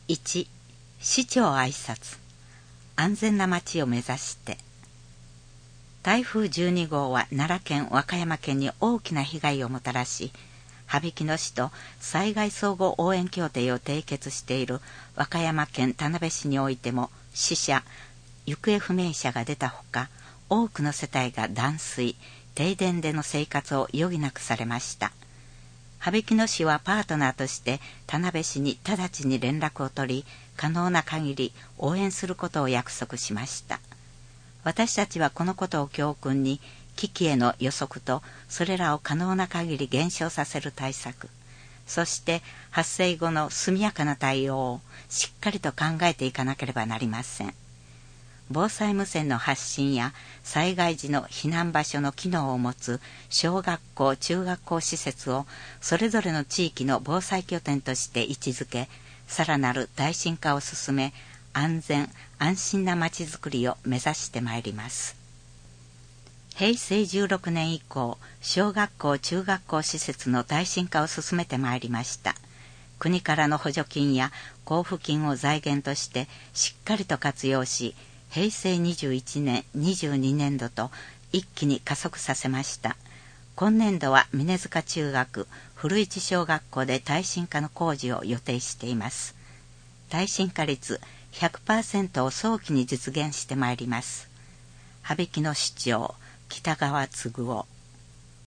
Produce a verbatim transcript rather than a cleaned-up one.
いち、市長挨拶。安全な街を目指して。台風じゅうに号は奈良県和歌山県に大きな被害をもたらし、羽曳野市と災害総合応援協定を締結している和歌山県田辺市においても死者、行方不明者が出たほか、多くの世帯が断水、停電での生活を余儀なくされました。羽曳野市はパートナーとして田辺市に直ちに連絡を取り、可能な限り応援することを約束しました。私たちはこのことを教訓に、危機への予測とそれらを可能な限り減少させる対策、そして発生後の速やかな対応をしっかりと考えていかなければなりません。防災無線の発信や災害時の避難場所の機能を持つ小学校・中学校施設をそれぞれの地域の防災拠点として位置づけ、さらなる耐震化を進め、安全・安心なまちづくりを目指してまいります。へいせいじゅうろくねん以降、小学校・中学校施設の耐震化を進めてまいりました。国からの補助金や交付金を財源としてしっかりと活用し、へいせいにじゅういちねん、にじゅうにねんどと一気に加速させました。今年度は峰塚中学、古市小学校で耐震化の工事を予定しています。耐震化率 ひゃくパーセント を早期に実現してまいります。羽曳野市長、北川嗣夫。